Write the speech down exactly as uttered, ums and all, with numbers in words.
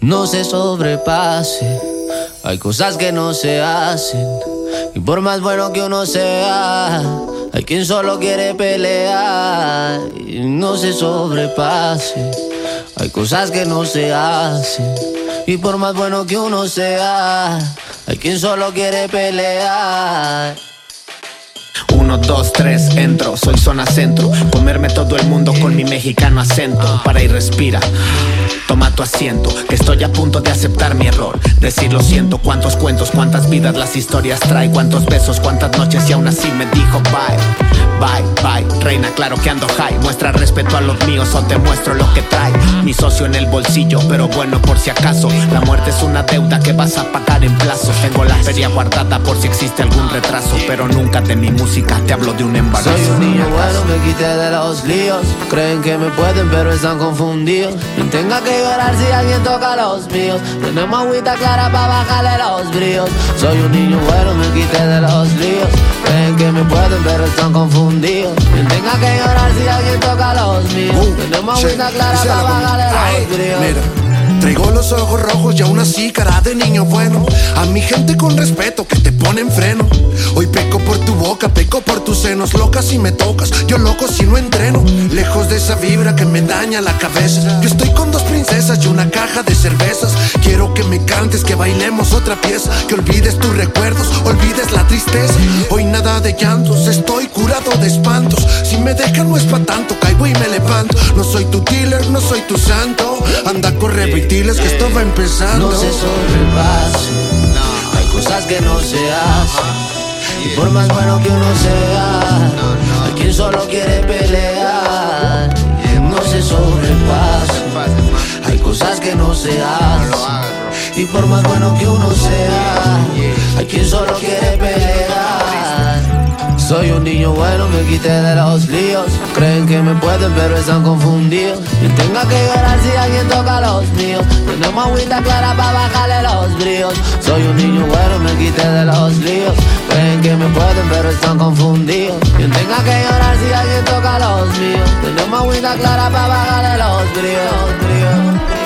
no se sobrepase. Hay cosas que no se hacen, y por más bueno que uno sea, hay quien solo quiere pelear y no se sobrepase. Hay cosas que no se hacen, y por más bueno que uno sea, hay quien solo quiere pelear. Uno, dos, tres, entro, soy zona centro. Comerme todo el mundo con mi mexicano acento. Para y respira, toma tu asiento, que estoy a punto de aceptar mi error. Decir lo siento, cuántos cuentos, cuántas vidas las historias trae. Cuántos besos, cuántas noches y aún así me dijo bye. Bye, bye, reina, claro que ando high. Muestra respeto a los míos o te muestro lo que trae. Mi socio en el bolsillo, pero bueno por si acaso. La muerte es una deuda que vas a pagar en plazos. Tengo la feria guardada por si existe algún retraso, pero nunca de mi música te hablo de un embarazo. Soy un niño bueno, me quité de los líos. Creen que me pueden pero están confundidos. No tenga que llorar si alguien toca los míos. Tenemos agüita clara para bajarle los bríos. Soy un niño bueno, me quité de los líos. Creen que me pueden pero están confundidos. No tenga que llorar si alguien toca los míos. uh, Tenemos agüita sí, clara para bajarle los bríos. Mira, traigo los ojos rojos y aún así cara de niño bueno. A mi gente con respeto que te ponen freno. Hoy peco por tu boca, peco por tus senos. Loca si me tocas, yo loco si no entreno. Lejos de esa vibra que me daña la cabeza. Yo estoy con dos princesas y una caja de cervezas. Quiero que me cantes, que bailemos otra pieza. Que olvides tus recuerdos, olvides la tristeza. Hoy nada de llantos, estoy curado de espantos. Si me dejan no es pa' tanto, caigo y me levanto. No soy tu dealer, no soy tu santo. Anda a correr y diles que esto va empezando. No se sobrepase, hay cosas que no se hacen, y por más bueno que uno sea, hay quien solo quiere pelear. No se sobrepase, hay cosas que no se hacen, y por más bueno que uno sea, hay quien solo quiere pelear. Soy un niño bueno, me quité de los líos. Creen que me pueden pero están confundidos. Y tenga que llorar si alguien toca los míos. Tenemos agüita clara para bajarle los bríos. Soy un niño bueno, me quité de los líos. Creen que me pueden pero están confundidos. Y tenga que llorar si alguien toca los míos. Tenemos agüita clara para bajarle los bríos, bríos.